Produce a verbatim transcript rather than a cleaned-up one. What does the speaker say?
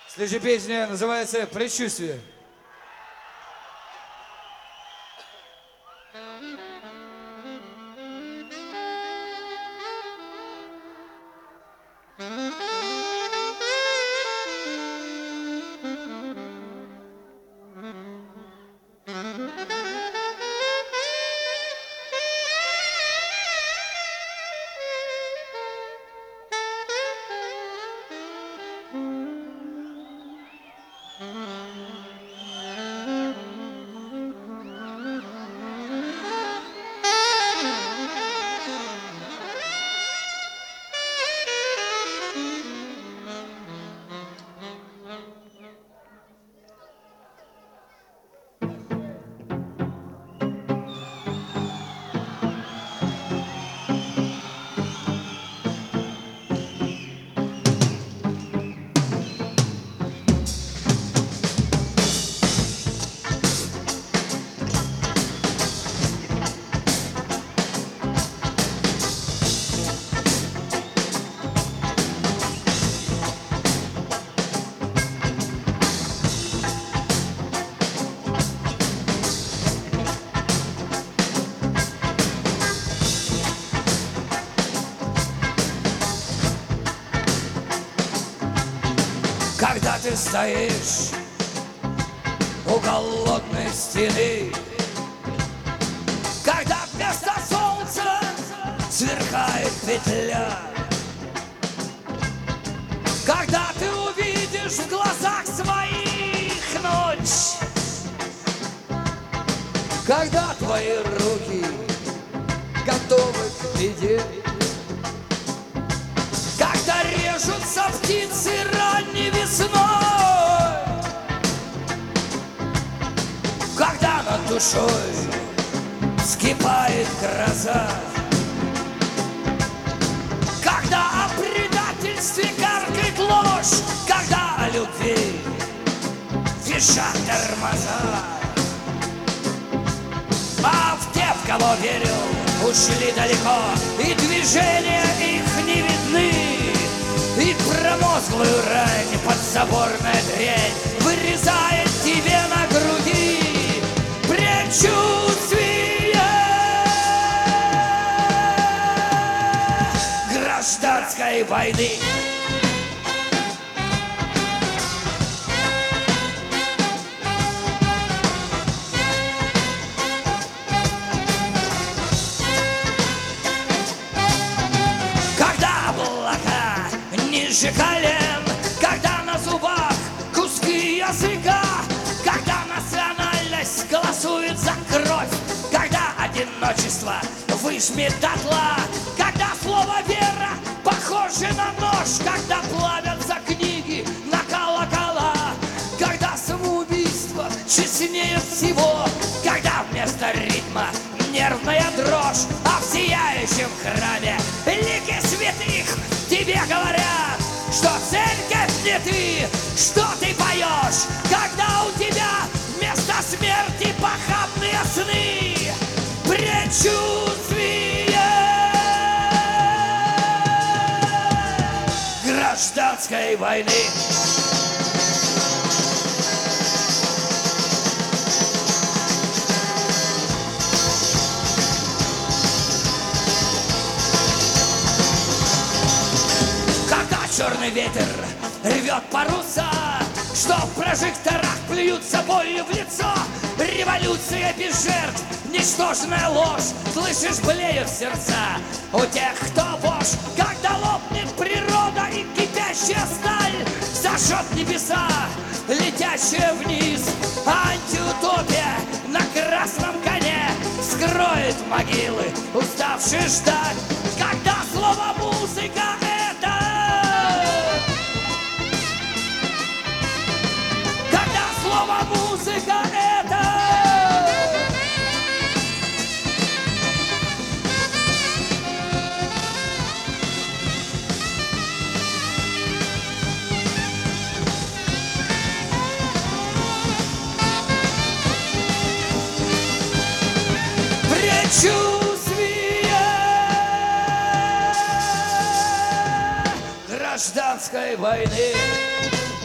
Следующая песня называется «Предчувствие». Когда ты стоишь у голодной стены, когда вместо солнца сверкает петля, когда ты увидишь в глазах своих ночь, когда твои руки готовы к беде, когда режутся птицы ранней весной, когда над душой вскипает гроза, когда о предательстве каркает ложь, когда о любви визжат тормоза. А в тех, в кого верил, ушли далеко, и движения их не видны, и промозглую рань подзаборная дрянь вырезает тебе на груди предчувствие гражданской войны. Ниже колен, когда на зубах куски языка, когда национальность голосует за кровь, когда одиночество выжмет дотла, когда слово «вера» похоже на нож, когда плавятся книги на колокола, когда самоубийство честнее всего, когда вместо ритма нервная дрожь, а в сияющем храме лики святых тебе говорят, что церковь не ты, что ты поешь, когда у тебя вместо смерти похабные сны, предчувствие гражданской войны. Черный ветер рвет паруса, что в прожекторах плюются болью в лицо. Революция без жертв, ничтожная ложь, слышишь, блеют сердца у тех, кто вождь. Когда лопнет природа и кипящая сталь зажжет небеса, летящая вниз, антиутопия на красном коне скроет могилы, уставшие ждать, когда слово музыка это. Слово музыка это. Предчувствие гражданской войны.